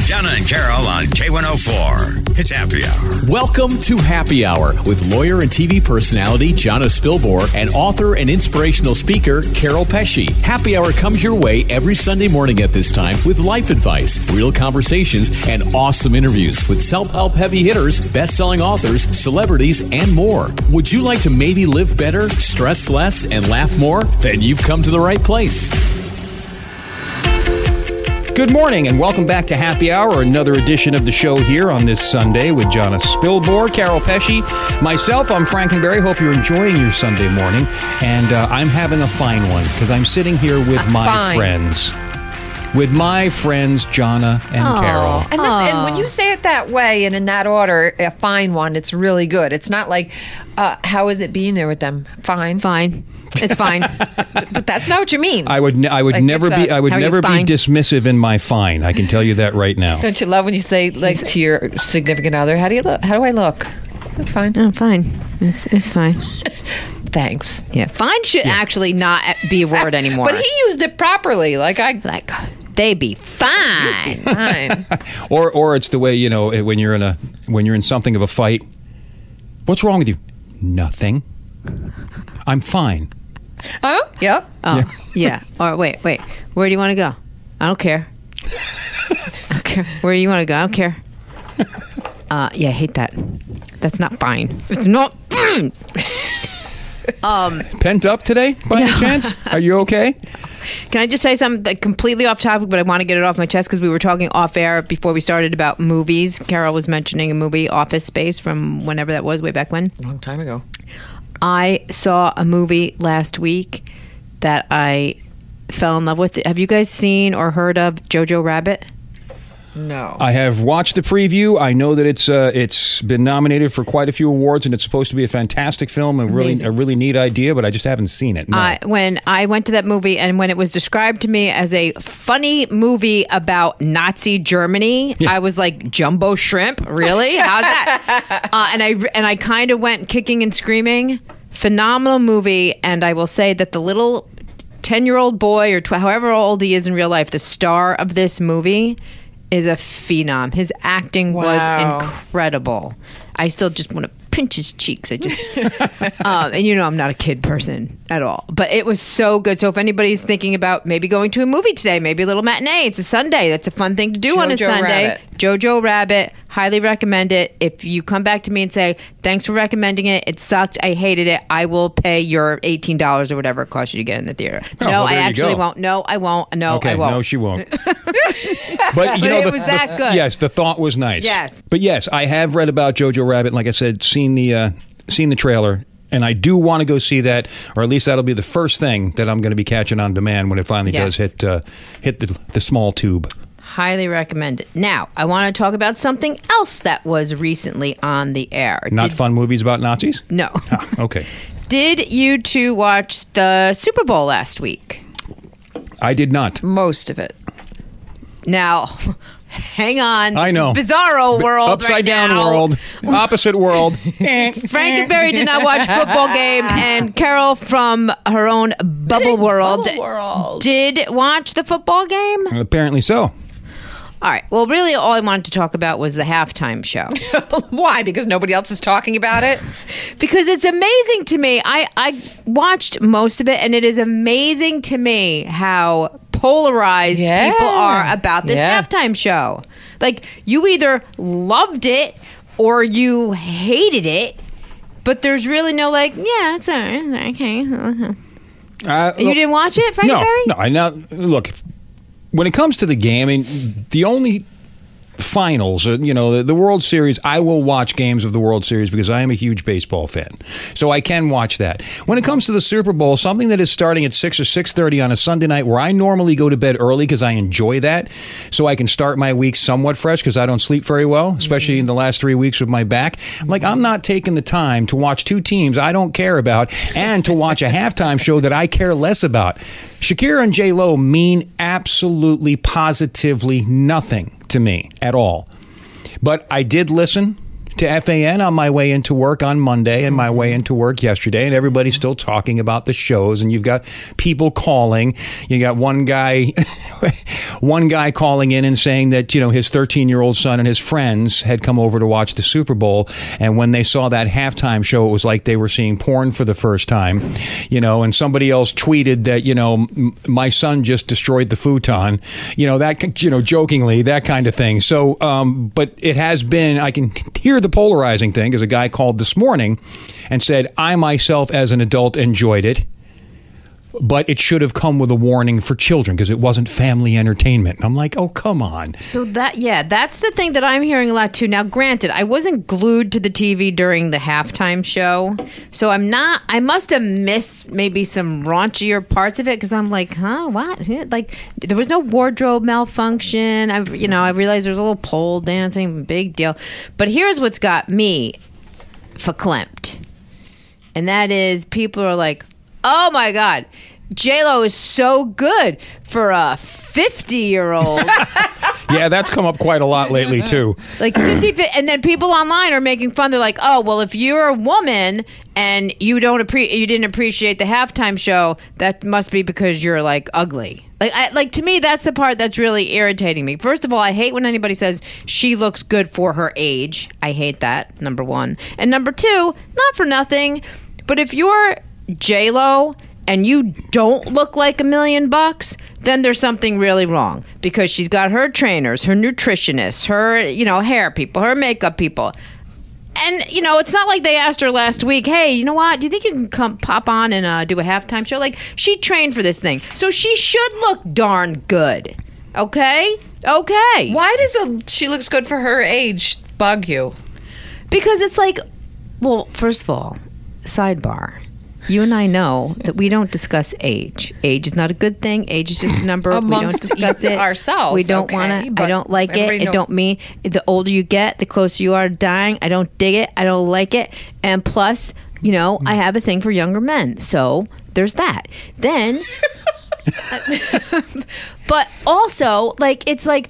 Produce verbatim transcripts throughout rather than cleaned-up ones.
Donna and Carol on K one oh four. It's Happy Hour. Welcome to Happy Hour with lawyer and T V personality Jonna Spilbor and author and inspirational speaker Carol Pesci. Happy Hour comes your way every Sunday morning at this time with life advice, real conversations, and awesome interviews with self-help heavy hitters, best-selling authors, celebrities, and more. Would you like to maybe live better, stress less, and laugh more? Then you've come to the right place. Good morning and welcome back to Happy Hour, another edition of the show here on this Sunday with Jonna Spilbor, Carol Pesci, myself, I'm Frankenberry. Hope you're enjoying your Sunday morning, and uh, I'm having a fine one because I'm sitting here with my fine. friends. With my friends, Jonna and Aww. Carol. And, that, and when you say it that way and in that order, a fine one, it's really good. It's not like, uh, how is it being there with them? Fine. Fine. It's fine. But that's not what you mean. I would, ne- I would Like, never it's be, a- I would how are you, never be fine? dismissive in my fine. I can tell you that right now. Don't you love when you say, like, to your significant other, how do you look? How do I look? I look fine. Oh, fine. It's, it's fine. Thanks. Yeah, fine should actually not be a word anymore. But he used it properly. Like, I... like they be fine. Fine. Or, or it's the way, you know, when you're in a, when you're in something of a fight. What's wrong with you? Nothing. I'm fine. Oh, yep. Oh, yeah. Or wait, wait. Where do you want to go? I don't care. I don't care. Where do you want to go? I don't care. Uh, yeah, I hate that. That's not fine. It's not fine. um, Pent up today, by any chance? Are you okay? Can I just say something like, completely off topic, but I want to get it off my chest because we were talking off air before we started about movies. Carol was mentioning a movie, Office Space, from whenever that was, way back when. A long time ago. I saw a movie last week that I fell in love with. Have you guys seen or heard of Jojo Rabbit? No. I have watched the preview. I know that it's uh, it's been nominated for quite a few awards, and it's supposed to be a fantastic film, a really Amazing. a really neat idea. But I just haven't seen it. No. I, when I went to that movie, and when it was described to me as a funny movie about Nazi Germany, Yeah. I was like, "Jumbo shrimp, really? How's that?" uh, and I and I kind of went kicking and screaming. Phenomenal movie, and I will say that the little ten-year-old boy, or tw- however old he is in real life, the star of this movie is a phenom. His acting Wow. was incredible. I still just want to pinch his cheeks. I just, um, and you know, I'm not a kid person at all, but it was so good. So if anybody's thinking about maybe going to a movie today, maybe a little matinee, it's a Sunday. That's a fun thing to do on a Jojo Sunday. Rabbit. Jojo Rabbit, highly recommend it. If you come back to me and say, thanks for recommending it, it sucked, I hated it, I will pay your eighteen dollars or whatever it costs you to get in the theater. Oh, no, well, I there you actually go. won't. No, I won't. No, okay, I won't. no, she won't. But you But know, it the, was the- that good. Yes, the thought was nice. Yes. But yes, I have read about Jojo Rabbit. Like I said, seen the uh, seen the trailer. And I do want to go see that, or at least that'll be the first thing that I'm going to be catching on demand when it finally Yes. does hit uh, hit the, the small tube. Highly recommend it. Now, I want to talk about something else that was recently on the air. Not Did- fun movies about Nazis? No. Ah, okay. Did you two watch the Super Bowl last week? I did not. Most of it. Now, hang on. I know. Bizarro world. Upside right down now. world. Opposite world. Eh, Frankenberry did not watch football game, and Carol from her own bubble world, bubble world. did watch the football game. eh. Apparently so. All right. Well, really, all I wanted to talk about was the halftime show. Why? Because nobody else is talking about it? Because it's amazing to me. I, I watched most of it, and it is amazing to me how polarized Yeah. people are about this Yeah. halftime show. Like, you either loved it or you hated it, but there's really no, like, yeah, it's all right. Okay. Uh-huh. Uh, You didn't watch it, Frank No, Berry? no. I now look. if- When it comes to the game, I mean, the only finals, uh, you know, the, the World Series, I will watch games of the World Series because I am a huge baseball fan. So I can watch that. When it comes to the Super Bowl, something that is starting at six or six thirty on a Sunday night where I normally go to bed early because I enjoy that, so I can start my week somewhat fresh because I don't sleep very well, especially in the last three weeks with my back. I'm like, I'm not taking the time to watch two teams I don't care about and to watch a halftime show that I care less about. Shakira and J-Lo mean absolutely, positively nothing to me at all. But I did listen to F A N on my way into work on Monday and my way into work yesterday, and everybody's still talking about the shows, and you've got people calling. You got one guy, one guy calling in and saying that, you know, his thirteen-year-old son and his friends had come over to watch the Super Bowl, and when they saw that halftime show, it was like they were seeing porn for the first time, you know, and somebody else tweeted that, you know, my son just destroyed the futon, you know, that, you know, jokingly, that kind of thing. So, um, but it has been, I can hear the polarizing thing, because a guy called this morning and said, I myself as an adult enjoyed it, but it should have come with a warning for children because it wasn't family entertainment. And I'm like, oh, come on. So that, yeah, that's the thing that I'm hearing a lot too. Now, granted, I wasn't glued to the T V during the halftime show, so I'm not, I must have missed maybe some raunchier parts of it, because I'm like, huh, what? Like, there was no wardrobe malfunction. I, you know, I realized there's a little pole dancing, big deal. But here's what's got me verklempt. And that is, people are like, oh my God, J-Lo is so good for a fifty-year-old. Yeah, that's come up quite a lot lately, too. Like fifty, and then people online are making fun. They're like, oh, well, if you're a woman and you don't appre- you didn't appreciate the halftime show, that must be because you're, like, ugly. Like, I, like to me, that's the part that's really irritating me. First of all, I hate when anybody says she looks good for her age. I hate that, number one. And number two, not for nothing, but if you're J-Lo and you don't look like a million bucks, then there's something really wrong, because she's got her trainers, her nutritionists, her, you know, hair people, her makeup people. And, you know, it's not like they asked her last week, hey, you know what, do you think you can come pop on and uh, do a halftime show? Like, she trained for this thing, so she should look darn good. Okay? Okay. Why does the she looks good for her age bug you? Because it's like, well, first of all, sidebar. You and I know that we don't discuss age. Age is not a good thing. Age is just a number. We don't discuss it ourselves. We don't okay, want to. I don't like it. It know- don't mean the older you get, the closer you are to dying. I don't dig it. I don't like it. And plus, you know, I have a thing for younger men. So there's that. Then, but also, like, it's like,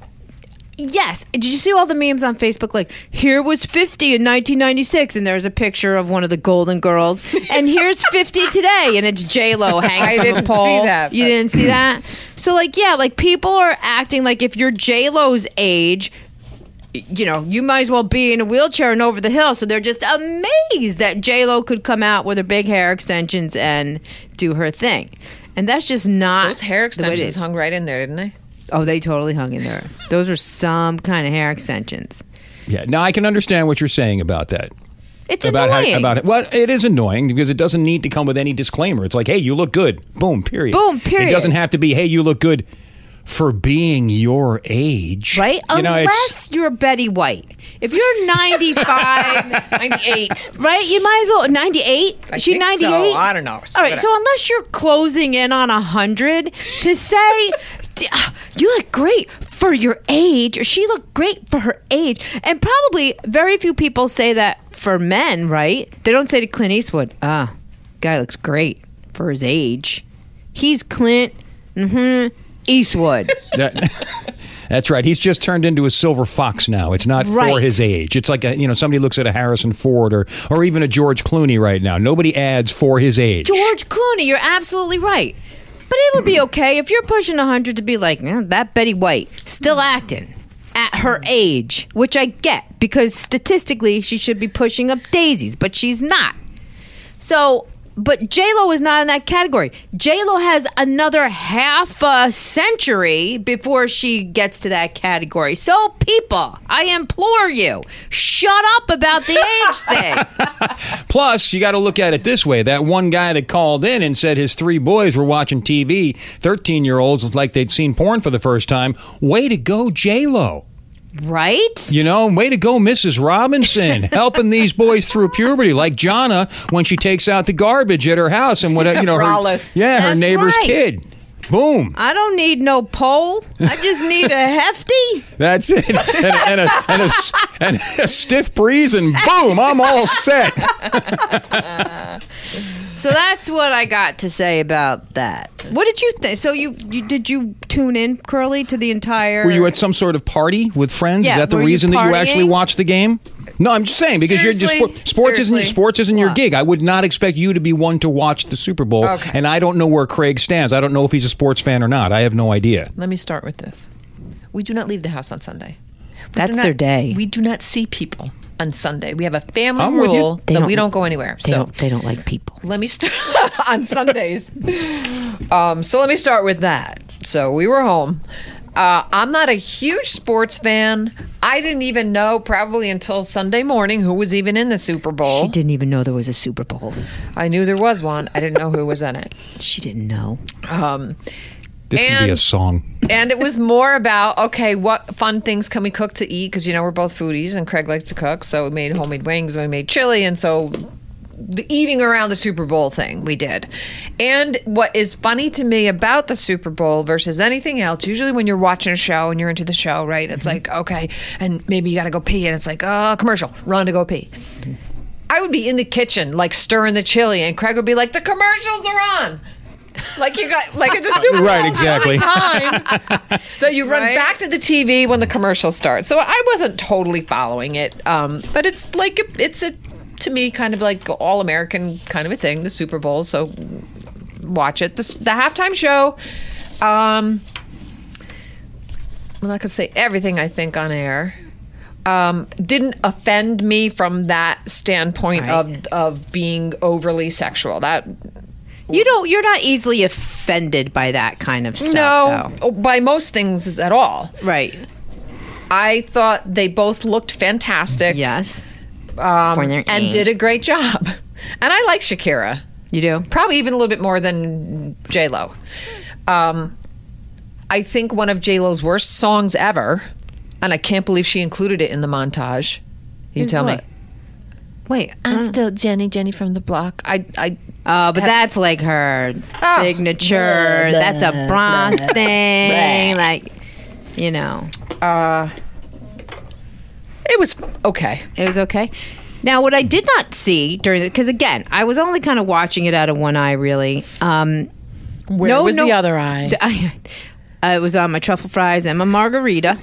yes. Did you see all the memes on Facebook? Like, here was fifty in nineteen ninety-six, and there's a picture of one of the Golden Girls, and here's fifty today, and it's J-Lo hanging I from didn't the pole. see that, You but- didn't see that? So, like, yeah, like, people are acting like if you're J-Lo's age, you know, you might as well be in a wheelchair and over the hill. So they're just amazed that J-Lo could come out with her big hair extensions and do her thing. And that's just not Those hair the way it extensions is. hung right in there, didn't they? Oh, they totally hung in there. Those are some kind of hair extensions. Yeah, now I can understand what you're saying about that. It's about annoying. How, about it. Well, it is annoying because it doesn't need to come with any disclaimer. It's like, hey, you look good. Boom, period. Boom, period. It doesn't have to be, hey, you look good for being your age. Right? You know, Unless it's, you're Betty White. If you're ninety-five, ninety-eight. right? You might as well. ninety-eight? I Is she think so. ninety-eight? I don't know. All right, so unless you're closing in on one hundred, to say, you look great for your age, or she looked great for her age, and probably very few people say that for men, right? They don't say to Clint Eastwood, ah, guy looks great for his age. He's Clint mm-hmm, Eastwood. that, that's right. He's just turned into a silver fox now. It's not for Right. his age. It's like, a, you know, somebody looks at a Harrison Ford or, or even a George Clooney right now. Nobody adds for his age. George Clooney, you're absolutely right. But it would be okay if you're pushing one hundred to be like, eh, that Betty White, still acting at her age, which I get, because statistically she should be pushing up daisies, but she's not. So, but J-Lo is not in that category. J-Lo has another half a century before she gets to that category. So, people, I implore you, shut up about the age thing. Plus, you got to look at it this way. That one guy that called in and said his three boys were watching T V, thirteen-year-olds looked like they'd seen porn for the first time. Way to go, J-Lo. Right? You know, way to go, Missus Robinson, helping these boys through puberty, like Jonna when she takes out the garbage at her house and whatever, you know, her, Braless. yeah, her That's neighbor's right. kid. Boom. I don't need no pole. I just need a hefty. That's it. And, and, a, and, a, and a stiff breeze, and boom, I'm all set. So that's what I got to say about that. What did you think? So you, you did you tune in, Curly, to the entire? Were you at some sort of party with friends? Yeah, Is that the were you reason that you actually partying? watched the game? No, I'm just saying because you're just Seriously? sports isn't Seriously? sports isn't your What? gig. I would not expect you to be one to watch the Super Bowl. Okay. And I don't know where Craig stands. I don't know if he's a sports fan or not. I have no idea. Let me start with this. We do not leave the house on Sunday. We That's do not- their day. We do not see people on Sunday. We have a family I'm with you. rule They that don't- we don't go anywhere. They So don't. They don't like people. let me start on Sundays. Um, so let me start with that. So we were home. Uh, I'm not a huge sports fan. I didn't even know probably until Sunday morning who was even in the Super Bowl. She didn't even know there was a Super Bowl. I knew there was one. I didn't know who was in it. She didn't know. Um, This could be a And- song. and it was more about, okay, what fun things can we cook to eat? Because, you know, we're both foodies and Craig likes to cook. So we made homemade wings and we made chili. And so the eating around the Super Bowl thing we did. And what is funny to me about the Super Bowl versus anything else, usually when you're watching a show and you're into the show, right? It's like, okay, and maybe you got to go pee. And it's like, oh, commercial, run to go pee. I would be in the kitchen, like stirring the chili. And Craig would be like, the commercials are on. Like you got, like at the Super Bowl, Right, exactly. time that you run Right. back to the T V when the commercials start. So I wasn't totally following it, um, but it's like a, it's a to me kind of like all American kind of a thing, the Super Bowl. So watch it. The, the halftime show. Um, I'm not gonna say everything I think on air. Um, didn't offend me from that standpoint Right. of of being overly sexual. That. You don't. You're not easily offended by that kind of stuff. No, though. by most things at all. Right. I thought they both looked fantastic. Yes. um, For their and age. did a great job. And I like Shakira, You do. probably even a little bit more than J Lo. Um, I think one of J Lo's worst songs ever, and I can't believe she included it in the montage. You Is tell what? me. Wait. I'm still Jenny, Jenny from the block. I, I. Oh, but have- that's like her Oh. signature. Blah, That's a blah, Bronx blah, thing. blah. Like, you know, Uh, it was okay. it was okay. Now, what I did not see during the, because again, I was only kind of watching it out of one eye, really. Um, Where no, was no- the other eye? I, I was on my truffle fries and my margarita.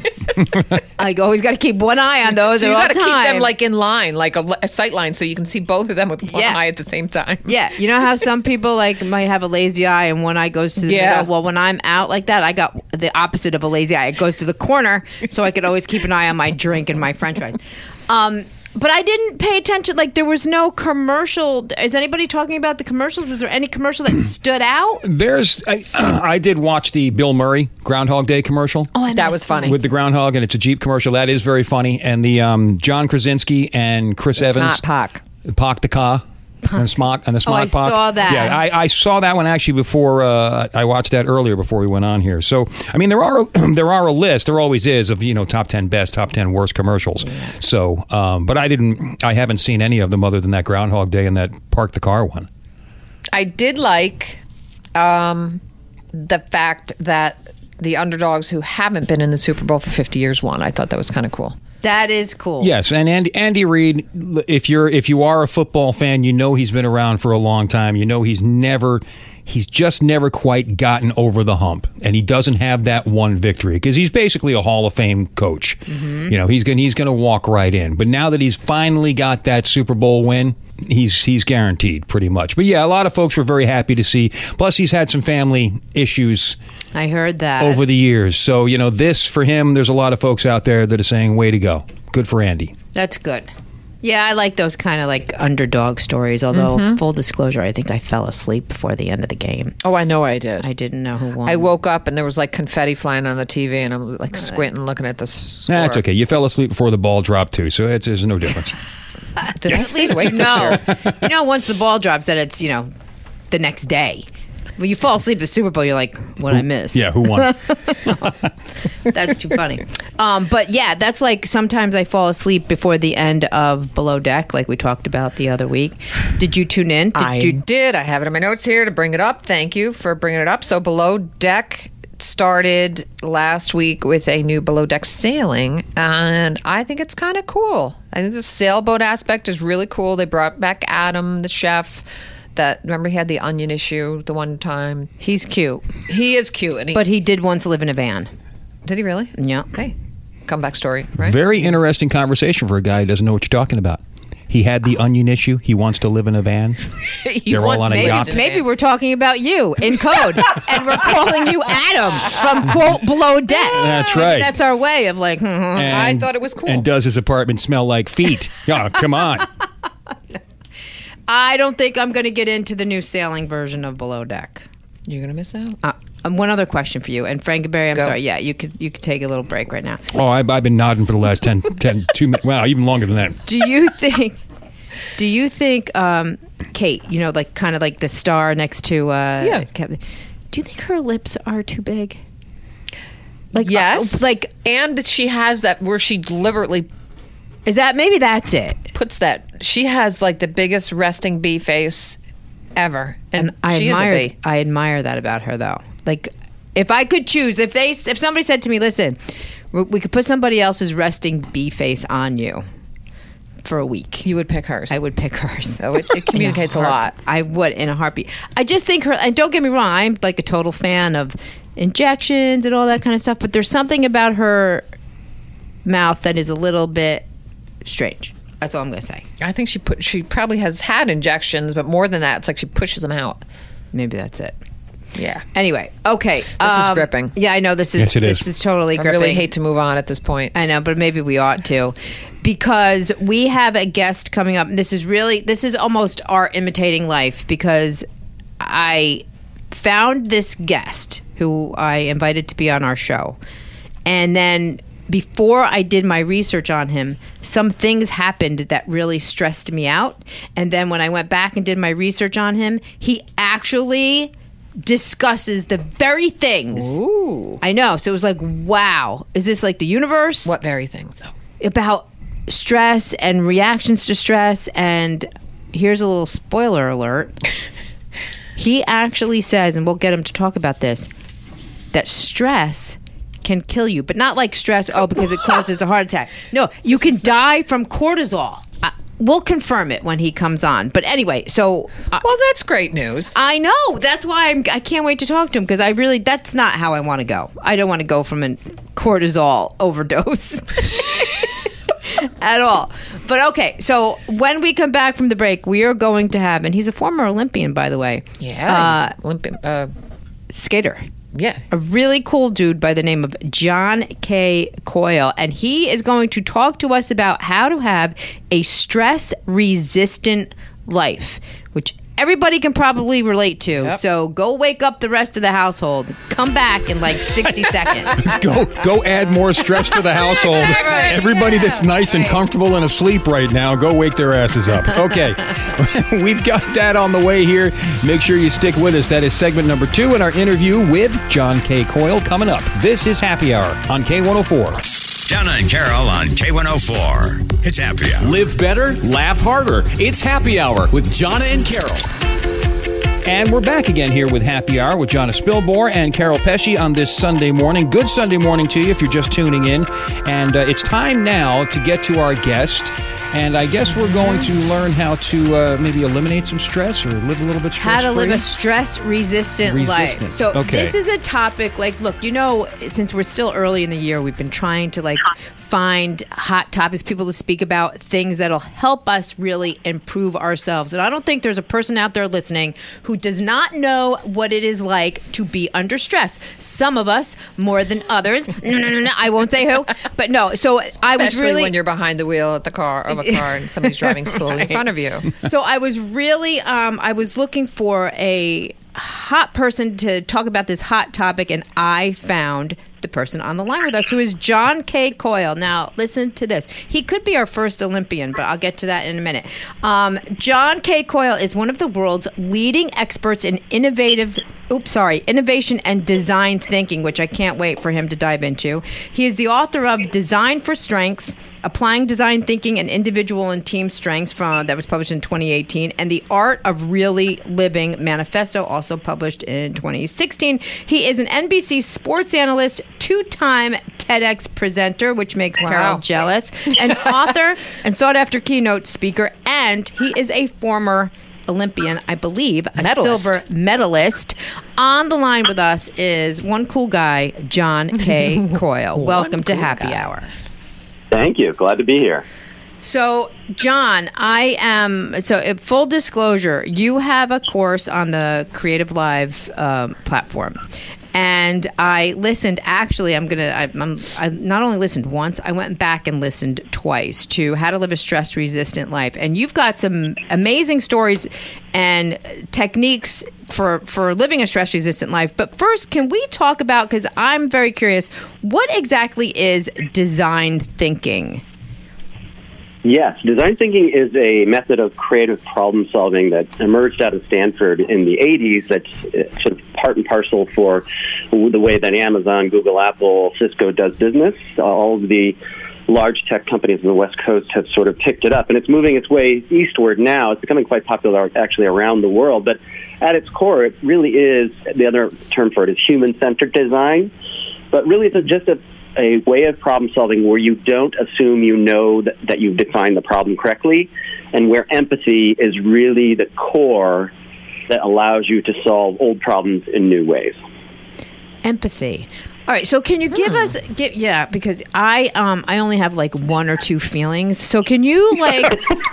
I always got to keep one eye on those So at you all got to keep time. them like in line, like a, a sight line, so you can see both of them with one Yeah. eye at the same time. Yeah, you know how some people like might have a lazy eye and one eye goes to the Yeah. middle. Well, when I'm out like that, I got the opposite of a lazy eye. It goes to the corner, so I could always keep an eye on my drink and my French fries. Um, but I didn't pay attention. Like there was no commercial. Is anybody talking about the commercials? Was there any commercial that stood out? There's, I, I did watch the Bill Murray Groundhog Day commercial. Oh, I That missed was funny. With the groundhog, and it's a Jeep commercial. That is very funny. And the um, John Krasinski and Chris Evans. Not Pac. Pac the car. And Smock and the Smock Oh, I Pac. saw that. Yeah, I, I saw that one actually before uh, I watched that earlier before we went on here. So I mean, there are there are a list. There always is of you know top ten best, top ten worst commercials. So, um, but I didn't. I haven't seen any of them other than that Groundhog Day and that Park the Car one. I did like um, the fact that the underdogs who haven't been in the Super Bowl for fifty years won. I thought that was kind of cool. That is cool. Yes, and Andy, Andy Reid. If you're if you are a football fan, you know he's been around for a long time. You know he's never, he's just never quite gotten over the hump, and he doesn't have that one victory because he's basically a Hall of Fame coach. Mm-hmm. You know he's gonna he's gonna walk right in. But now that he's finally got that Super Bowl win, he's he's guaranteed pretty much. But yeah, a lot of folks were very happy to see. Plus, he's had some family issues I heard that. over the years. So, you know, this for him, there's a lot of folks out there that are saying, way to go. Good for Andy. That's good. Yeah, I like those kind of like underdog stories. Although, full disclosure, I think I fell asleep before the end of the game. Oh, I know I did. I didn't know who won. I wook up and there was like confetti flying on the T V, and I'm like squinting, looking at the score. Nah, it's okay. You fell asleep before the ball dropped, too, so it's, there's no difference. Did I At stay least awake you this know. year? You know, once the ball drops, that it's you know the next day. When you fall asleep at the Super Bowl, you're like, "What I miss?" Yeah, who won? That's too funny. Um, but yeah, that's like sometimes I fall asleep before the end of Below Deck, like we talked about the other week. Did you tune in? Did I you? did. I have it in my notes here to bring it up. Thank you for bringing it up. So Below Deck started last week with a new Below Deck sailing, and I think it's kind of cool. I think the sailboat aspect is really cool. They brought back Adam, the chef. That remember he had the onion issue the one time. He's cute, He is cute, and he, but he did once live in a van. did he really? Yeah. Hey, comeback story, right? Very interesting conversation for a guy who doesn't know what you're talking about. He had the onion issue. He wants to live in a van. He They're all wants on a to yacht. live in Maybe van. we're talking about you in code, and we're calling you Adam from quote below deck. That's right. That's our way of like. hmm, hmm. And, I thought it was cool. And does his apartment smell like feet? Oh, come on. I don't think I'm going to get into the new sailing version of Below Deck. You're gonna miss out. Uh, um, one other question for you, and Frankenberry, I'm Go. sorry. Yeah, you could you could take a little break right now. Oh, I've, I've been nodding for the last ten, ten, two minutes. Wow, even longer than that. Do you think? Do you think um, Kate? You know, like kind of like the star next to uh, Yeah. Kevin. Do you think her lips are too big? Like Yes, uh, like and that she has that where she deliberately is that maybe that's it? puts that. She has like the biggest resting bee face ever, and, And I she admire is a bee. I admire that about her though. Like if I could choose, if they if somebody said to me, "Listen, we we could put somebody else's resting bee face on you for a week," You would pick hers. I would pick hers. So it, it communicates a In lot. heart- I would in a heartbeat. I just think her, and don't get me wrong, I'm like a total fan of injections and all that kind of stuff, but there's something about her mouth that is a little bit strange. That's all I'm going to say. I think she put. She probably has had injections, but more than that, it's like she pushes them out. Maybe that's it. Yeah. Anyway, okay. This is gripping. Yeah, I know this is Yes, it this is. is totally I gripping. really hate to move on at this point. I know, but maybe we ought to, because we have a guest coming up. And this is really, this is almost our imitating life, because I found this guest who I invited to be on our show, and then before I did my research on him, some things happened that really stressed me out. And then when I went back and did my research on him, he actually discusses the very things. Ooh. I know. So it was like, wow, is this like the universe? What very things? though? About stress and reactions to stress. And here's a little spoiler alert. He actually says, and we'll get him to talk about this, that stress can kill you, but not like stress, oh, because it causes a heart attack. No, you can die from cortisol. Uh, we'll confirm it when he comes on. But anyway, so uh, Well, that's great news. I know. That's why I'm, I can't wait to talk to him, because I really, that's not how I want to go. I don't want to go from a cortisol overdose at all. But okay, so when we come back from the break, we are going to have, and he's a former Olympian, by the way. yeah. Uh, he's Olympian. Uh, skater. yeah. A really cool dude by the name of John K. Coyle, and he is going to talk to us about how to have a stress-resistant life, which everybody can probably relate to. Yep. So go wake up the rest of the household. Come back in like sixty seconds. Go go add more stress to the household. Everybody that's nice and comfortable and asleep right now, go wake their asses up. Okay. We've got that on the way here. Make sure you stick with us. That is segment number two in our interview with John K. Coyle coming up. This is Happy Hour on K one oh four. Donna and Carol on K one oh four. It's Happy Hour. Live better, laugh harder. It's Happy Hour with Jonna and Carol. And we're back again here with Happy Hour with Jonna Spilbor and Carol Pesci on this Sunday morning. Good Sunday morning to you if you're just tuning in. And uh, it's time now to get to our guest. And I guess we're going to learn how to uh, maybe eliminate some stress or live a little bit stress-free. How to live a stress-resistant life. Resistant. So Okay. this is a topic, like, look, you know, since we're still early in the year, we've been trying to, like, find hot topics, people to speak about, things that'll help us really improve ourselves. And I don't think there's a person out there listening who does not know what it is like to be under stress. Some of us more than others. No, no, no, no. I won't say who. But no, so I was Especially really... when you're behind the wheel at the car of a car and somebody's driving slowly in front of you. So I was really, um, I was looking for a hot person to talk about this hot topic, and I found the person on the line with us, who is John K. Coyle. Now, listen to this. He could be our first Olympian, but I'll get to that in a minute. Um, John K. Coyle is one of the world's leading experts in innovative, oops, sorry, innovation and design thinking, which I can't wait for him to dive into. He is the author of Design for Strengths, Applying Design Thinking and Individual and Team Strengths, from that was published in twenty eighteen, and The Art of Really Living Manifesto, also published in twenty sixteen. He is an N B C sports analyst, two-time TEDx presenter, which makes Wow. Carol jealous, an author and sought-after keynote speaker, and he is a former Olympian, I believe, a Medalist. silver medalist. On the line with us is one cool guy, John K. Coyle. Welcome to cool Happy guy. Hour. Thank you. Glad to be here. So, John, I am, so uh, full disclosure, you have a course on the Creative Live um, platform. And I listened, actually, I'm going to, I'm I not only listened once, I went back and listened twice to How to Live a Stress-Resistant Life. And you've got some amazing stories and techniques for, for living a stress-resistant life. But first, can we talk about, because I'm very curious, what exactly is design thinking? Yes, design thinking is a method of creative problem solving that emerged out of Stanford in the eighties. That's sort of part and parcel for the way that Amazon, Google, Apple, Cisco does business. All of the large tech companies on the West Coast have sort of picked it up, and it's moving its way eastward now. It's becoming quite popular actually around the world, but at its core, it really is, the other term for it is human-centered design, but really it's just a a way of problem solving where you don't assume you know that, that you've defined the problem correctly, and where empathy is really the core that allows you to solve old problems in new ways. Empathy. All right, so can you give Hmm. us, give, yeah, because I um I only have like one or two feelings. So can you like,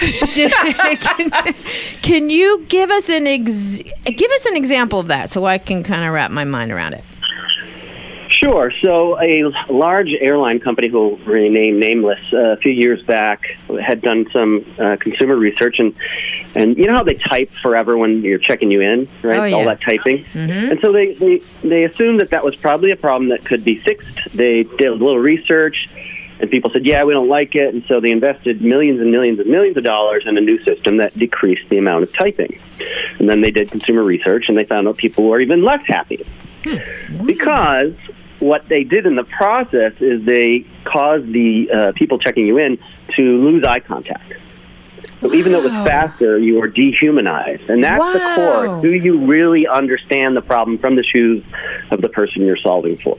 can, can you give us an ex, give us an example of that so I can kind of wrap my mind around it? Sure. So a large airline company who will remain nameless uh, a few years back had done some uh, consumer research, and and you know how they type forever when you're checking you in, right? Oh, yeah. All that typing. Mm-hmm. And so they, they, they assumed that that was probably a problem that could be fixed. They did a little research, and people said, yeah, we don't like it. And so they invested millions and millions and millions of dollars in a new system that decreased the amount of typing. And then they did consumer research, and they found out people were even less happy. Hmm. Because what they did in the process is they caused the uh, people checking you in to lose eye contact. So wow. Even though it was faster, you were dehumanized. And that's wow. the core. Do you really understand the problem from the shoes of the person you're solving for?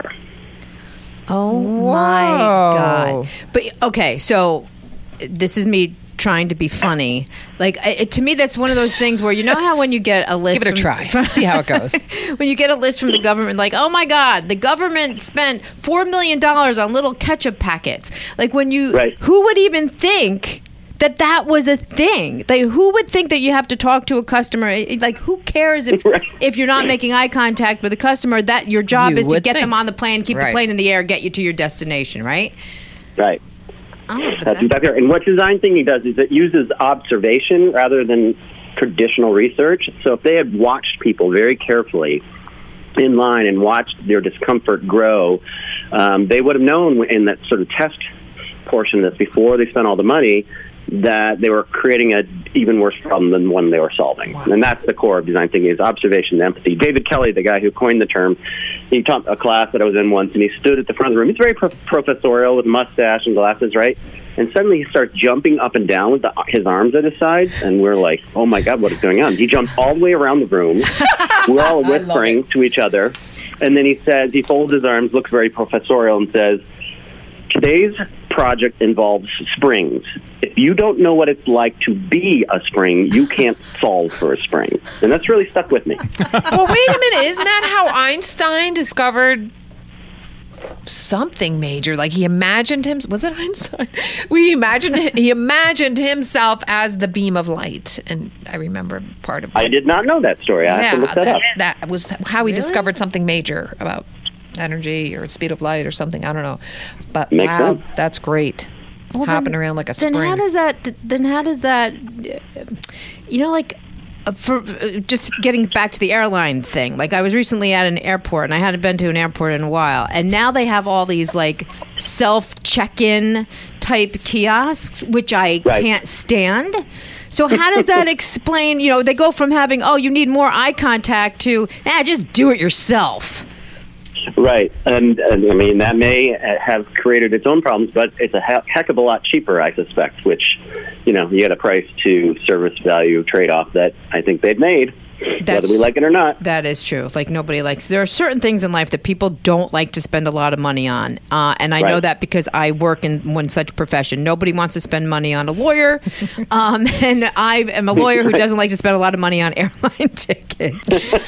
Oh, Whoa. my God. But, okay, so this is me trying to be funny. Like, it, to me, that's one of those things where, you know how when you get a list... Give it a from, try. From, See how it goes. When you get a list from the government, like, oh, my God, the government spent four million dollars on little ketchup packets. Like, when you... Right. Who would even think that that was a thing? Like, who would think that you have to talk to a customer? Like, who cares if right. if you're not making eye contact with a customer, that your job You is to would get think. them on the plane, keep Right. the plane in the air, get you to your destination, right? Right. Oh, but That's exactly right. And what design thinking does is it uses observation rather than traditional research. So if they had watched people very carefully in line and watched their discomfort grow, um, they would have known in that sort of test portion that before they spent all the money that they were creating an even worse problem than the one they were solving. Wow. And that's the core of design thinking, is observation and empathy. David Kelly, the guy who coined the term, he taught a class that I was in once, and he stood at the front of the room. He's very pro- professorial with a mustache and glasses, right? And suddenly he starts jumping up and down with the, his arms at his sides, and we're like, oh, my God, what is going on? He jumped all the way around the room. We're all whispering to each other. And then he says, he folds his arms, looks very professorial, and says, today's project involves springs. If you don't know what it's like to be a spring, you can't solve for a spring. And that's really stuck with me. Well, wait a minute. Isn't that how Einstein discovered something major? Like he imagined him. Was it Einstein? We imagined he imagined himself as the beam of light, and I remember part of. I did not know that story. I yeah, have to look that, that, up. that was how he Really? discovered something major about energy or speed of light or something. I don't know, but Makes wow, sense. that's great. Well, Hopping then- around like a then spring. how does that? Then how does that? uh, You know, like uh, for uh, just getting back to the airline thing. Like I was recently at an airport, and I hadn't been to an airport in a while, and now they have all these like self check-in type kiosks, which I Right. can't stand. So how does that explain? You know, they go from having oh, you need more eye contact to nah, just do it yourself. Right. And, and I mean, that may have created its own problems, but it's a he- heck of a lot cheaper, I suspect, which, you know, you get a price to service value trade-off that I think they've made. whether we like it or not. That is true. Like nobody likes. There are certain things in life that people don't like to spend a lot of money on, uh, and I Right. know that because I work in one such profession. Nobody wants to spend money on a lawyer, um, and I am a lawyer who doesn't like to spend a lot of money on airline tickets.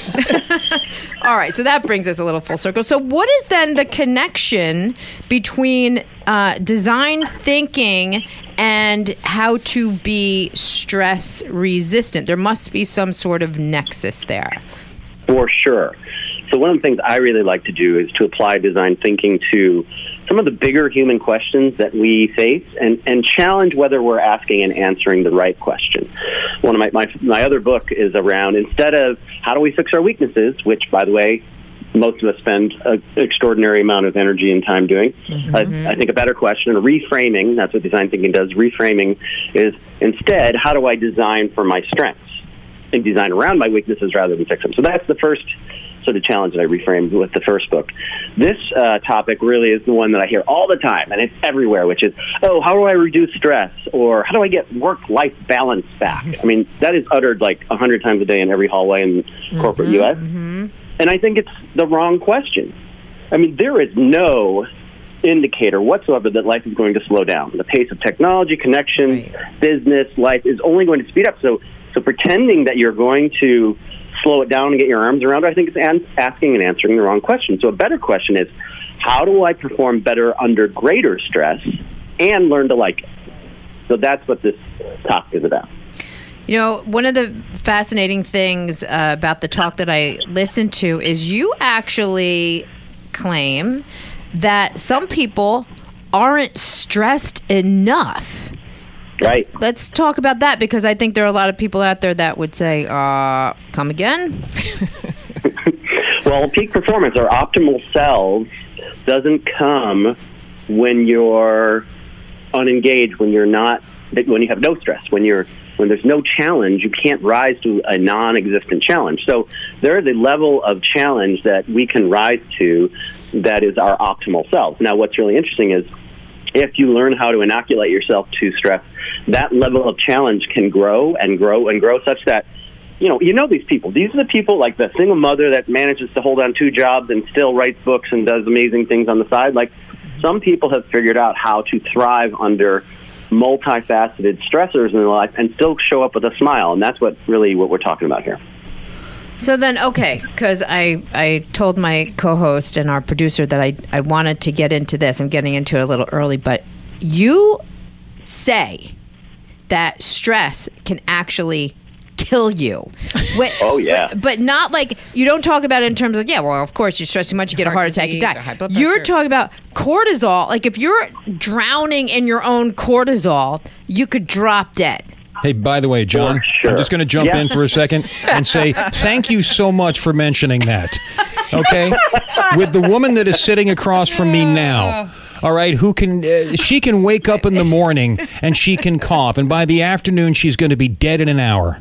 All right, so that brings us a little full circle. So, what is then the connection between uh, design thinking and how to be stress resistant? There must be some sort of nexus there. For sure. So one of the things I really like to do is to apply design thinking to some of the bigger human questions that we face and, and challenge whether we're asking and answering the right question. One of my, my, my other book is around, instead of how do we fix our weaknesses, which, by the way, most of us spend an extraordinary amount of energy and time doing. Mm-hmm. I, I think a better question, reframing, that's what design thinking does, reframing is instead, how do I design for my strengths and design around my weaknesses rather than fix them? So that's the first sort of challenge that I reframed with the first book. This uh, topic really is the one that I hear all the time, and it's everywhere, which is, oh, how do I reduce stress? Or how do I get work-life balance back? I mean, that is uttered like a hundred times a day in every hallway in mm-hmm, corporate U S Mm-hmm. And I think it's the wrong question. I mean, there is no indicator whatsoever that life is going to slow down. The pace of technology, connection, right. business, life is only going to speed up. So, so pretending that you're going to slow it down and get your arms around it, I think it's an- asking and answering the wrong question. So a better question is, how do I perform better under greater stress and learn to like it? So that's what this topic is about. You know, one of the fascinating things uh, about the talk that I listened to is you actually claim that some people aren't stressed enough. Right. Let's, let's talk about that, because I think there are a lot of people out there that would say, uh, come again? Well, peak performance or optimal selves doesn't come when you're unengaged, when you're not, when you have no stress, when you're when there's no challenge. You can't rise to a non-existent challenge. So there is a level of challenge that we can rise to that is our optimal self. Now, what's really interesting is if you learn how to inoculate yourself to stress, that level of challenge can grow and grow and grow such that, you know, you know these people. These are the people like the single mother that manages to hold on two jobs and still writes books and does amazing things on the side. Like, some people have figured out how to thrive under multifaceted stressors in their life and still show up with a smile. And that's what really what we're talking about here. So then, okay, because I, I told my co-host and our producer that I, I wanted to get into this. I'm getting into it a little early, but you say that stress can actually kill you. When, oh, yeah. But, but not like, you don't talk about it in terms of, yeah, well, of course, you stress too much, you get Heart a heart attack, you disease die. or high blood You're pressure. talking about cortisol. Like, if you're drowning in your own cortisol, you could drop dead. Hey, by the way, John, For sure. I'm just going to jump Yeah. in for a second and say thank you so much for mentioning that. Okay? With the woman that is sitting across from me now, all right, who can, uh, she can wake up in the morning and she can cough, and by the afternoon, she's going to be dead in an hour.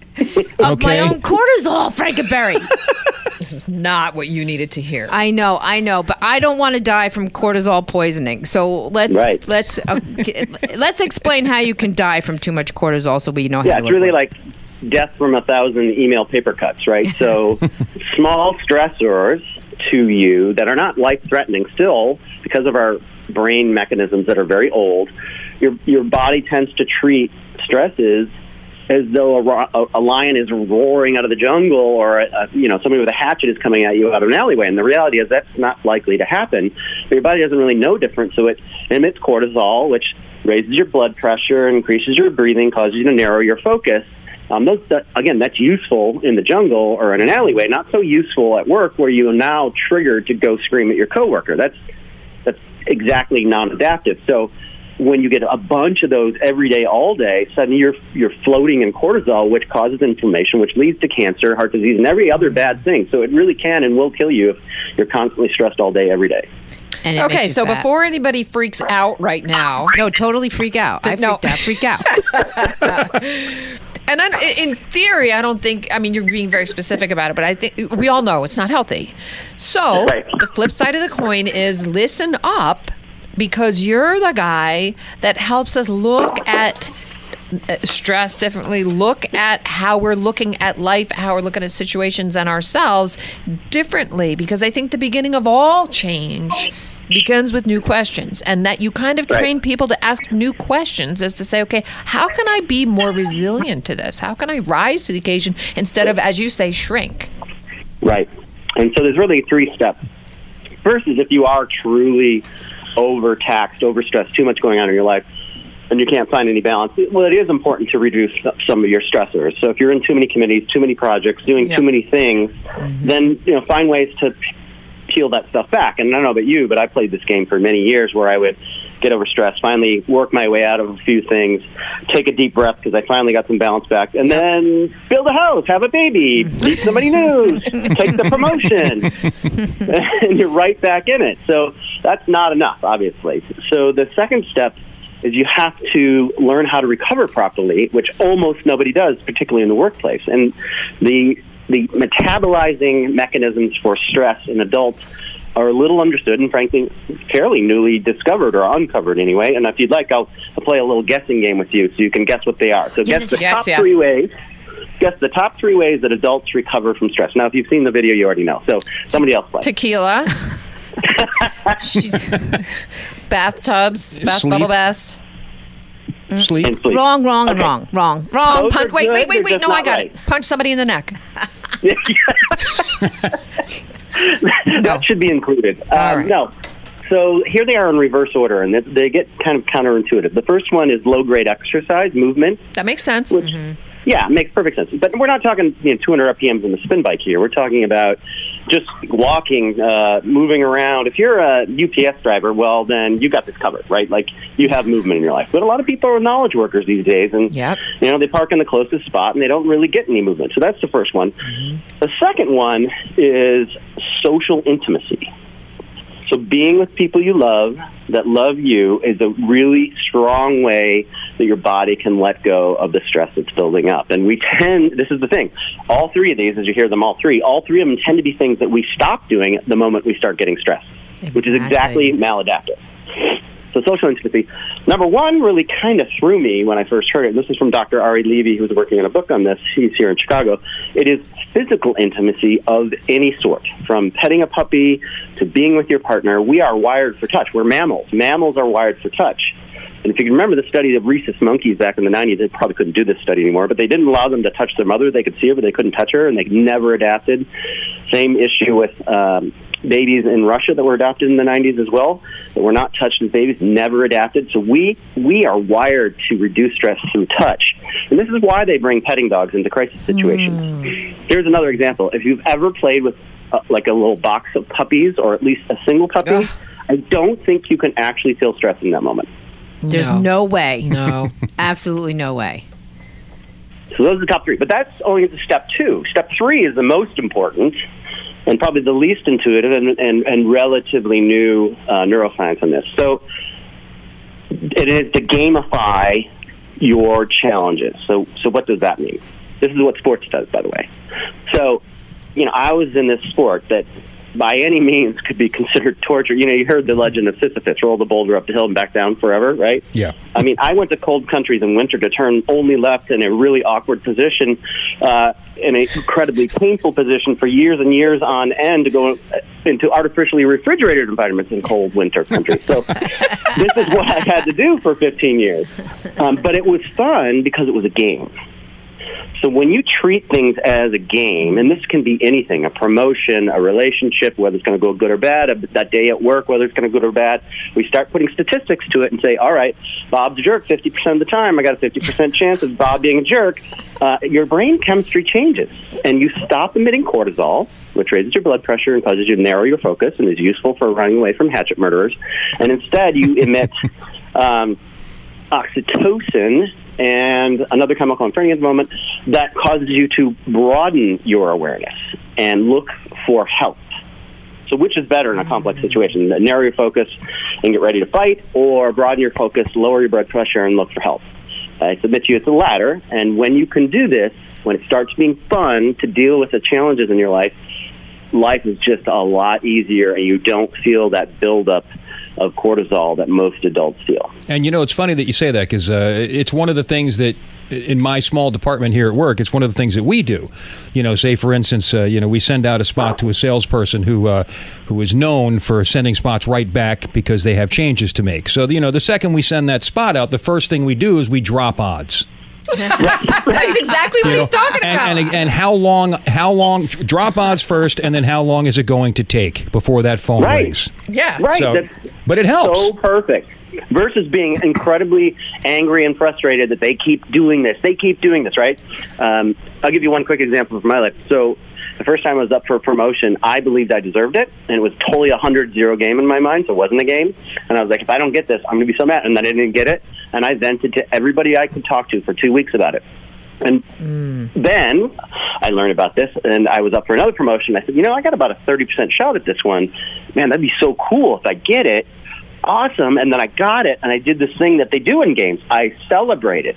Of my own cortisol, Frankenberry. This is not what you needed to hear. I know, I know, but I don't want to die from cortisol poisoning. So let's Right. let's uh, let's explain how you can die from too much cortisol, so we know how Yeah, to it's really avoid. like death from a thousand email paper cuts, right? So small stressors to you that are not life-threatening still, because of our brain mechanisms that are very old, your your body tends to treat stresses as though a, ro- a lion is roaring out of the jungle, or a, a, you know, somebody with a hatchet is coming at you out of an alleyway. And the reality is that's not likely to happen. But your body doesn't really know different, so it emits cortisol, which raises your blood pressure, increases your breathing, causes you to narrow your focus. Um, those, that, again, that's useful in the jungle or in an alleyway, not so useful at work, where you are now triggered to go scream at your coworker. That's that's exactly non-adaptive. So when you get a bunch of those every day, all day, suddenly you're you're floating in cortisol, which causes inflammation, which leads to cancer, heart disease, and every other bad thing. So it really can and will kill you if you're constantly stressed all day, every day. And it Okay, makes you so fat. before anybody freaks out right now, no, totally freak out. I No. freaked out. Freak out. and I, in theory, I don't think, I mean, you're being very specific about it, but I think we all know it's not healthy. So Right. the flip side of the coin is listen up, because you're the guy that helps us look at uh, stress differently, look at how we're looking at life, how we're looking at situations and ourselves differently. Because I think the beginning of all change begins with new questions, and that you kind of train Right. people to ask new questions as to say, okay, how can I be more resilient to this? How can I rise to the occasion instead of, as you say, shrink? Right. And so there's really three steps. First is if you are truly overtaxed, overstressed, too much going on in your life, and you can't find any balance, well, it is important to reduce some of your stressors. So if you're in too many committees, too many projects, doing Yep. too many things, then, you know, find ways to peel that stuff back. And I don't know about you, but I played this game for many years where I would get overstressed, finally work my way out of a few things, take a deep breath because I finally got some balance back, and then build a house, have a baby, meet somebody new, take the promotion, and you're right back in it. So that's not enough, obviously. So the second step is you have to learn how to recover properly, which almost nobody does, particularly in the workplace. And the the metabolizing mechanisms for stress in adults are a little understood and, frankly, fairly newly discovered or uncovered anyway. And if you'd like, I'll, I'll play a little guessing game with you so you can guess what they are. So guess the yes, top yes. three ways. Guess the top three ways that adults recover from stress. Now, if you've seen the video, you already know. So somebody else play. Tequila. She's bathtubs, bath Sleep. bubble baths. Sleep. And sleep. Wrong, wrong, and Okay. wrong, wrong, wrong. Those Punch, are wait, good, wait, wait, they're wait. just No, I not got right. it. Punch somebody in the neck. That should be included. All Um, right. No. So here they are in reverse order, and they, they get kind of counterintuitive. The first one is low-grade exercise, movement. That makes sense. Which, yeah, makes perfect sense. But we're not talking you know, two hundred R P Ms in the spin bike here. We're talking about just walking, uh, moving around. If you're a U P S driver, well, then you got this covered, right? Like, you have movement in your life. But a lot of people are knowledge workers these days, and Yep. you know they park in the closest spot, and they don't really get any movement. So that's the first one. The second one is social intimacy. So being with people you love, that love you, is a really strong way that your body can let go of the stress that's building up. And we tend, this is the thing, all three of these, as you hear them all three, all three of them tend to be things that we stop doing the moment we start getting stressed, which is exactly maladaptive. So social intimacy. Number one really kind of threw me when I first heard it. This is from Doctor Ari Levy, who's working on a book on this. He's here in Chicago. It is physical intimacy of any sort, from petting a puppy to being with your partner. We are wired for touch. We're mammals. Mammals are wired for touch. And if you can remember the study of rhesus monkeys back in the nineties, they probably couldn't do this study anymore, but they didn't allow them to touch their mother. They could see her, but they couldn't touch her, and they never adapted. Same issue with um, babies in Russia that were adopted in the nineties as well, that were not touched as babies, never adapted. So we we are wired to reduce stress through touch. And this is why they bring petting dogs into crisis situations. Mm. Here's another example. If you've ever played with uh, like a little box of puppies, or at least a single puppy, Ugh. I don't think you can actually feel stress in that moment. There's No. no way. No. Absolutely no way. So those are the top three. But that's only step two. Step three is the most important and probably the least intuitive and, and, and relatively new uh, neuroscience on this. So it is to gamify your challenges. So, so what does that mean? This is what sports does, by the way. So, you know, I was in this sport that by any means could be considered torture. You know, you heard the legend of Sisyphus, roll the boulder up the hill and back down forever, right? Yeah. I mean, I went to cold countries in winter to turn only left in a really awkward position, uh, in an incredibly painful position for years and years on end to go into artificially refrigerated environments in cold winter countries. So this is what I had to do for fifteen years. Um, but it was fun because it was a game. So when you treat things as a game, and this can be anything, a promotion, a relationship, whether it's going to go good or bad, a, that day at work, whether it's going to go good or bad, we start putting statistics to it and say, all right, Bob's a jerk fifty percent of the time. I got a fifty percent chance of Bob being a jerk. Uh, your brain chemistry changes, and you stop emitting cortisol, which raises your blood pressure and causes you to narrow your focus and is useful for running away from hatchet murderers. And instead, you emit um, oxytocin, and another chemical I'm turning at the moment, that causes you to broaden your awareness and look for help. So which is better in a complex situation? Narrow your focus and get ready to fight, or broaden your focus, lower your blood pressure, and look for help? I submit to you it's the latter, and when you can do this, when it starts being fun to deal with the challenges in your life, life is just a lot easier, and you don't feel that buildup of cortisol that most adults feel. And you know, it's funny that you say that because uh, it's one of the things that in my small department here at work, it's one of the things that we do. You know, say for instance, uh, you know, we send out a spot to a salesperson who uh, who is known for sending spots right back because they have changes to make. So, you know, the second we send that spot out, the first thing we do is we drop odds. That's exactly what You know, he's talking about. and, and and how long? How long? Drop odds first, and then how long is it going to take before that phone Right. rings? yeah. Right. So, That's but it helps. so perfect. Versus being incredibly angry and frustrated that they keep doing this. They keep doing this, right? Um, I'll give you one quick example from my life. So the first time I was up for a promotion, I believed I deserved it, and it was totally a one hundred zero game in my mind, so it wasn't a game. And I was like, if I don't get this, I'm going to be so mad. And then I didn't get it, and I vented to everybody I could talk to for two weeks about it. And mm. then I learned about this, and I was up for another promotion. I said, you know, I got about a thirty percent shot at this one. Man, that'd be so cool if I get it. Awesome. And then I got it, and I did this thing that they do in games. I celebrated,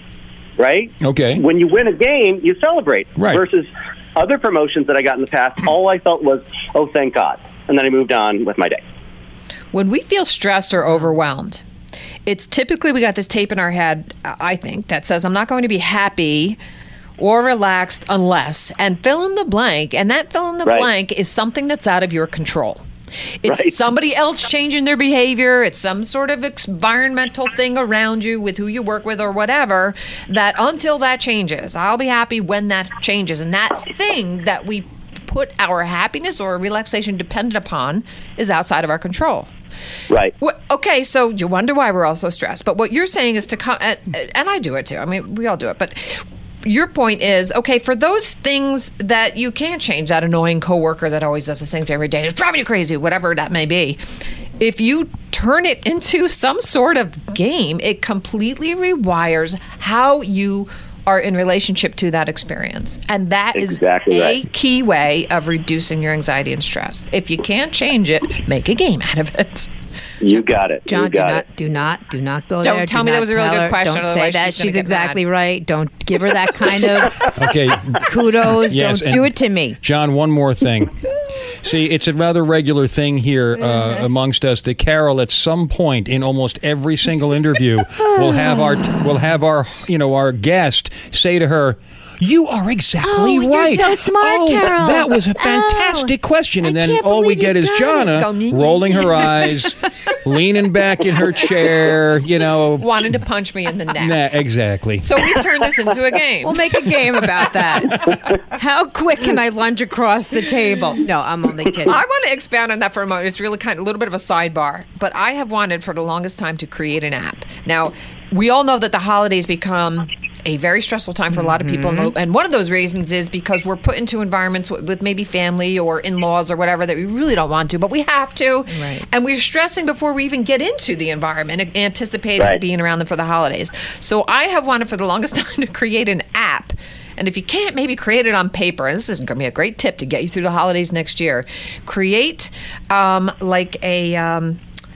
right? Okay. When you win a game, you celebrate. Right. Versus other promotions that I got in the past, all I felt was, oh, thank God. And then I moved on with my day. When we feel stressed or overwhelmed, it's typically we got this tape in our head, I think, that says, I'm not going to be happy or relaxed unless, and fill in the blank. And that fill in the Right. blank is something that's out of your control. It's Right. somebody else changing their behavior. It's some sort of environmental thing around you with who you work with or whatever, that until that changes, I'll be happy when that changes. And that thing that we put our happiness or relaxation dependent upon is outside of our control. Right. Well, okay, so you wonder why we're all so stressed. But what you're saying is to come, and, and I do it too. I mean, we all do it. But your point is, okay, for those things that you can't change, that annoying coworker that always does the same thing every day, it's driving you crazy, whatever that may be. If you turn it into some sort of game, it completely rewires how you are in relationship to that experience. And that Exactly is a right. key way of reducing your anxiety and stress. If you can't change it, make a game out of it. You got it. John, you do got not, it. do not, do not go Don't there. tell Do me that not was a really tell good her. question, Don't say otherwise that. she's gonna She's get exactly mad. right. Don't give her that kind of Okay. kudos. Yes, Don't and do it to me. John, one more thing. See, it's a rather regular thing here uh, amongst us that Carol, at some point in almost every single interview, will have our will have our you know our guest say to her, "You are exactly Oh, you're right. so smart, oh, Carol. That was a fantastic Oh, question." And I then can't all we believe get you is got it. Jonna Go, nee, nee. rolling her eyes, leaning back in her chair. You know, Wanting to punch me in the neck. nah, exactly. So we've turned this into a game. We'll make a game about that. How quick can I lunge across the table? No, I'm only kidding. I want to expand on that for a moment. It's really kind of a little bit of a sidebar, but I have wanted for the longest time to create an app. Now, we all know that the holidays become a very stressful time for a lot of people, Mm-hmm. and one of those reasons is because we're put into environments with, with maybe family or in-laws or whatever that we really don't want to, but we have to, Right. and we're stressing before we even get into the environment, anticipating Right. being around them for the holidays. So I have wanted for the longest time to create an app. And if you can't, maybe create it on paper. And this is going to be a great tip to get you through the holidays next year. Create um, like a. Um,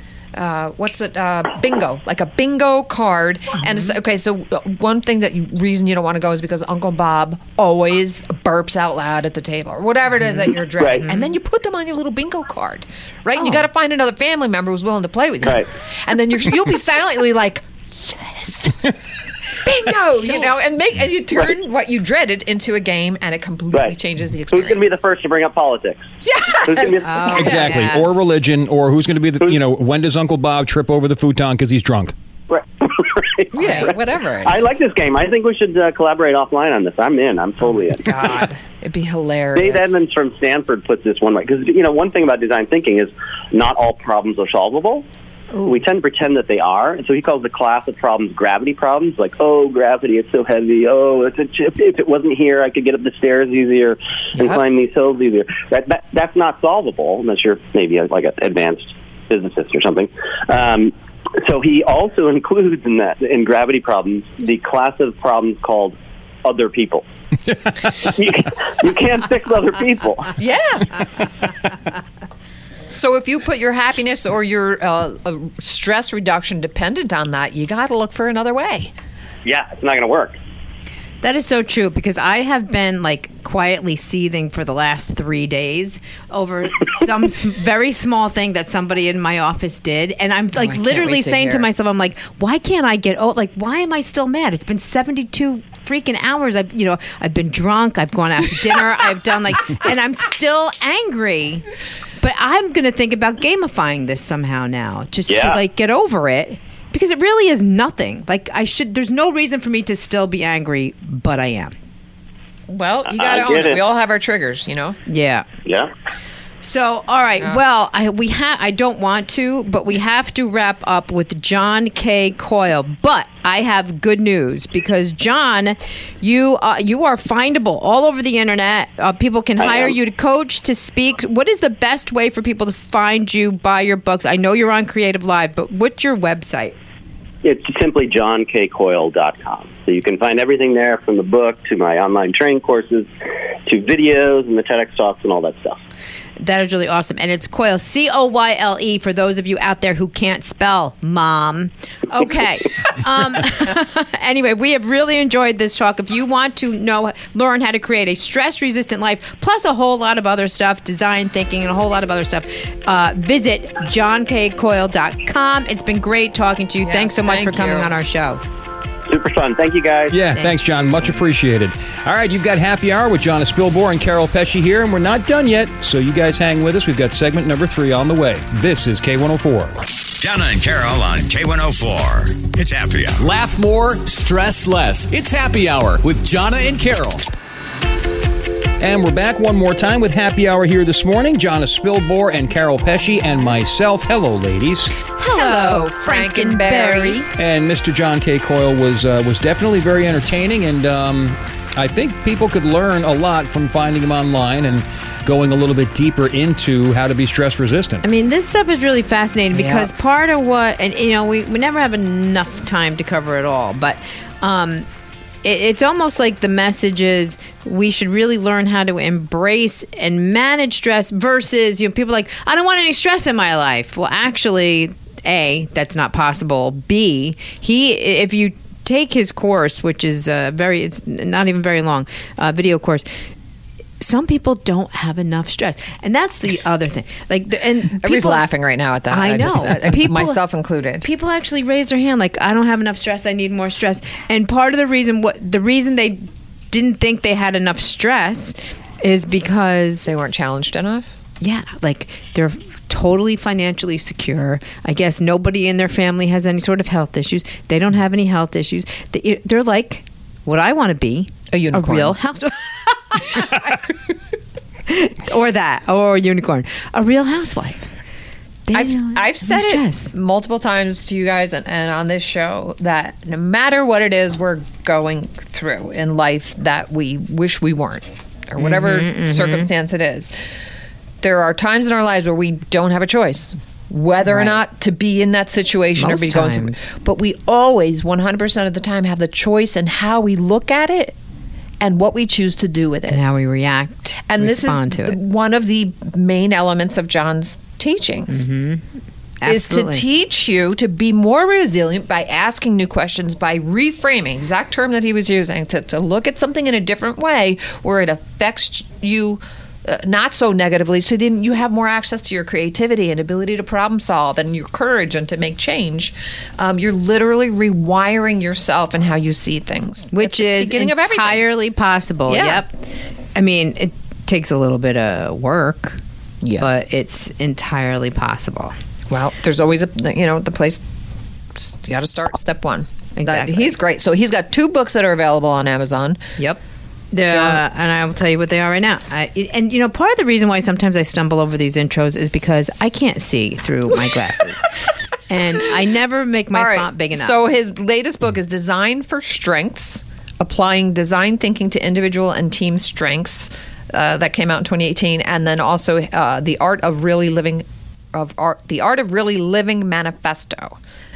uh, what's it? Uh, bingo, like a bingo card. And it's okay. So uh, one thing that you, reason you don't want to go is because Uncle Bob always burps out loud at the table, or whatever it is that you're dreading. Right. And then you put them on your little bingo card, right? And you got to find another family member who's willing to play with you. Right. And then you're, you'll be silently like, yes. Bingo, you know, and make and you turn Right. what you dreaded into a game, and it completely Right. changes the Who's experience. going to be the first to bring up politics? Who's gonna be the- Oh, Exactly. yeah. Or religion, or who's going to be the, you know, when does Uncle Bob trip over the futon because he's drunk? Right. Yeah, whatever. I like this game. I think we should uh, collaborate offline on this. I'm in. I'm totally in. God, it'd be hilarious. Dave Edmonds from Stanford puts this one way because you know one thing about design thinking is not all problems are solvable. We tend to pretend that they are, and so he calls the class of problems gravity problems. Like, oh, gravity, it's so heavy. Oh, it's a chip. If it wasn't here, I could get up the stairs easier and Yep. climb these hills easier. That, that that's not solvable unless you're maybe a, like an advanced physicist or something. Um, so he also includes in that in gravity problems the class of problems called other people. you, you can't fix other people. Yeah. So if you put your happiness or your uh, uh, stress reduction dependent on that, you got to look for another way. Yeah, it's not going to work. That is so true because I have been like quietly seething for the last three days over some s- very small thing that somebody in my office did. And I'm like I can't literally wait to saying to hear. myself, I'm like, why can't I get, oh, like, why am I still mad? It's been seventy-two freaking hours. I've, you know, I've been drunk. I've gone out to dinner. I've done like, and I'm still angry. But I'm going to think about gamifying this somehow now just Yeah. to like get over it. Because it really is nothing. Like I should. There's no reason for me to still be angry, but I am. Well, you I got to own get it. it. We all have our triggers, you know. Yeah. Yeah. So, all right. Yeah. Well, I we have. I don't want to, but we have to wrap up with John K. Coyle. But I have good news because John, you uh, you are findable all over the internet. Uh, people can I hire am. you to coach, to speak. What is the best way for people to find you, buy your books? I know you're on Creative Live, but what's your website? It's simply john k coyle dot com. So you can find everything there from the book to my online training courses to videos and the TEDx talks and all that stuff. That is really awesome. And it's Coyle, C O Y L E, for those of you out there who can't spell mom. Okay. um, anyway, we have really enjoyed this talk. If you want to know, learn how to create a stress-resistant life, plus a whole lot of other stuff, design thinking and a whole lot of other stuff, uh, visit john k coyle dot com. It's been great talking to you. Yes, Thanks so much thank for coming you. on our show. Super fun. Thank you, guys. Yeah, thanks, John. Much appreciated. All right, you've got Happy Hour with Jonna Spilbor and Carol Pesci here, and we're not done yet, so you guys hang with us. We've got segment number three on the way. This is K one oh four. Jonna and Carol on K one oh four. It's Happy Hour. Laugh more, stress less. It's Happy Hour with Jonna and Carol. And we're back one more time with Happy Hour here this morning. Jonna Spilbor and Carol Pesci and myself. Hello, ladies. Hello, Frankenberry. And Mister John K. Coyle was uh, was definitely very entertaining, and um, I think people could learn a lot from finding him online and going a little bit deeper into how to be stress resistant. I mean, this stuff is really fascinating because Yeah. part of what, and you know, we, we never have enough time to cover it all, but um, it, it's almost like the message is we should really learn how to embrace and manage stress versus, you know, people are like, I don't want any stress in my life. Well, actually, A, that's not possible. B, he, if you take his course, which is uh, very, it's not even very long, uh, video course, some people don't have enough stress, and that's the other thing. Like, the, and Everybody's people, laughing right now at that. I just- know. uh, People- myself included. People actually raise their hand, like, I don't have enough stress. I need more stress. And part of the reason, what the reason they didn't think they had enough stress, is because They weren't challenged enough. yeah, like they're totally financially secure. I guess nobody in their family has any sort of health issues. They don't have any health issues. They, they're like what I want to be, A unicorn. a real housewife. Or that, or a unicorn, a real housewife. They I've, don't I've have said stress. it multiple times to you guys and, and on this show that no matter what it is we're going through in life that we wish we weren't, or whatever Mm-hmm, circumstance it is, there are times in our lives where we don't have a choice whether or Right. not to be in that situation Most or be going times. through. But we always, one hundred percent of the time, have the choice in how we look at it and what we choose to do with it. And how we react, And this is respond to the- it. one of the main elements of John's teachings. Is to Mm-hmm. Absolutely. teach you to be more resilient by asking new questions, by reframing, exact term that he was using, to, to look at something in a different way where it affects you uh, not so negatively, so then you have more access to your creativity and ability to problem solve and your courage and to make change. Um, you're literally rewiring yourself and how you see things. Which That's the is beginning of everything. entirely possible. Yeah. Yep. I mean, it takes a little bit of work, Yeah. but it's entirely possible. Well, there's always a, you know, the place, you got to start step one. That- Exactly. he's great. So he's got two books that are available on Amazon. Yep. The, and I will tell you what they are right now. I, and, you know, part of the reason why sometimes I stumble over these intros is because I can't see through my glasses. And I never make my All right. font big enough. So his latest book is Design for Strengths, Applying Design Thinking to Individual and Team Strengths. Uh, that came out in twenty eighteen. And then also uh, The Art of Really Living, of art, The Art of Really Living Manifesto.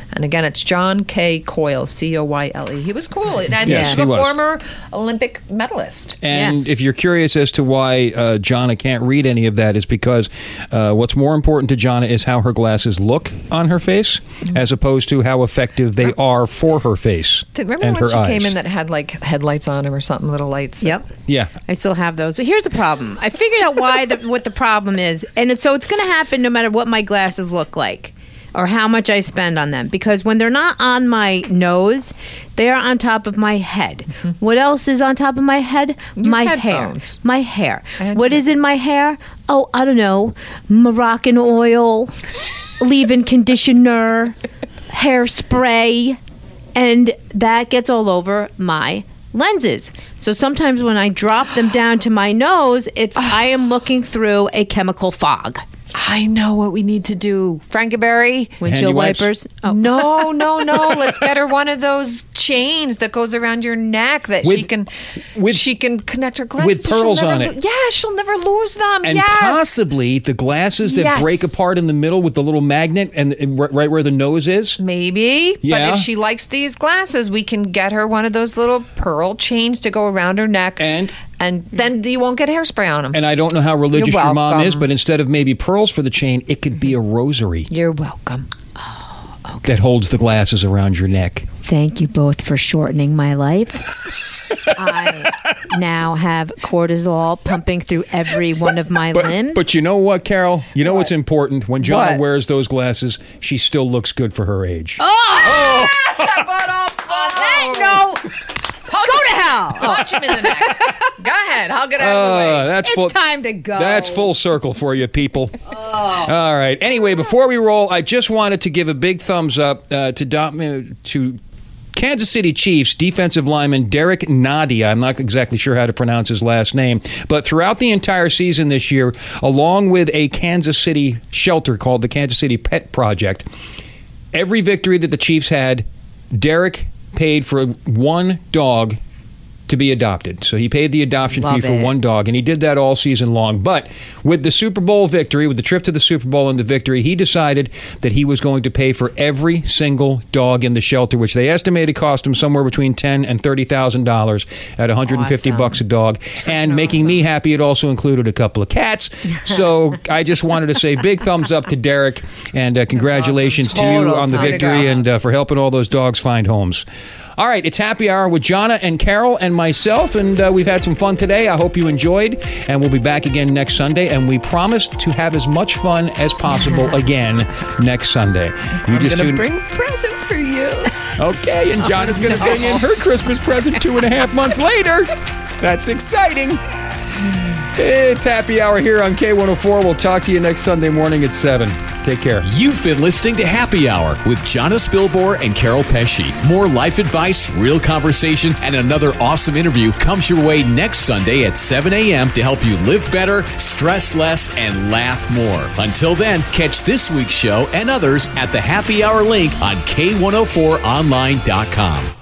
And again, it's John K. Coyle, C O Y L E. He was cool. And Yes, he's he a was. former Olympic medalist. And if you're curious as to why uh, Jonna can't read any of that, is because uh, what's more important to Jonna is how her glasses look on her face, as opposed to how effective they are for her face Remember and when her she eyes. came in that had like headlights on him or something, little lights? Yep. Yeah. I still have those. So here's the problem. I figured out why the, what the problem is, and it's, so it's going to happen no matter what my glasses look like or how much I spend on them. Because when they're not on my nose, they are on top of my head. Mm-hmm. What else is on top of my head? Your my headphones. hair. My hair. And What is in my hair? Oh, I don't know. Moroccan oil, leave-in conditioner, hairspray, and that gets all over my lenses. So sometimes when I drop them down to my nose, it's I am looking through a chemical fog. I know what we need to do. Frankenberry. Windshield Handy wipes? wipers. Oh. No, no, no. Let's get her one of those chains that goes around your neck that she With- can with- she can connect her glasses. with so she'll pearls never on lo- it. Yeah, she'll never lose them. And yes. possibly the glasses that Yes. break apart in the middle with the little magnet and, and r- right where the nose is. Maybe. Yeah. But if she likes these glasses, we can get her one of those little pearl chains to go around her neck. And and then you won't get hairspray on them. and I don't know how religious You're your mom welcome. is, but instead of maybe pearls for the chain, it could be a rosary You're welcome. that holds the glasses around your neck. Thank you both for shortening my life. I now have cortisol pumping through every one of my But, limbs. but you know what, Carol? You know what's important? When Jonna What? wears those glasses, she still looks good for her age. Oh! On that note, go to hell. Punch him in the neck. Go ahead. I'll get out of the Uh, way. that's It's full, time to go. That's full circle for you, people. All right. Anyway, before we roll, I just wanted to give a big thumbs up uh, to Dom- to Kansas City Chiefs defensive lineman Derek Nadia. I'm not exactly sure how to pronounce his last name, but throughout the entire season this year, along with a Kansas City shelter called the Kansas City Pet Project, every victory that the Chiefs had, Derek paid for one dog to be adopted. So he paid the adoption Love fee for it. one dog, and he did that all season long. But with the Super Bowl victory, with the trip to the Super Bowl and the victory, he decided that he was going to pay for every single dog in the shelter, which they estimated cost him somewhere between ten and thirty thousand dollars at one hundred fifty Awesome. bucks a dog. And making me happy, it also included a couple of cats. So I just wanted to say big thumbs up to Derek, and uh, congratulations awesome. to you Total on the way to victory go. and uh, for helping all those dogs find homes. All right, it's Happy Hour with Jonna and Carol and myself, and uh, we've had some fun today. I hope you enjoyed, and we'll be back again next Sunday, and we promise to have as much fun as possible again next Sunday. You I'm just gonna tune- bring a present for you. Okay, and Jonna's going to bring in her Christmas present two and a half months later. That's exciting. It's Happy Hour here on K one oh four. We'll talk to you next Sunday morning at seven. Take care. You've been listening to Happy Hour with Jonna Spilbor and Carol Pesci. More life advice, real conversation, and another awesome interview comes your way next Sunday at seven a.m. to help you live better, stress less, and laugh more. Until then, catch this week's show and others at the Happy Hour link on K one oh four online dot com.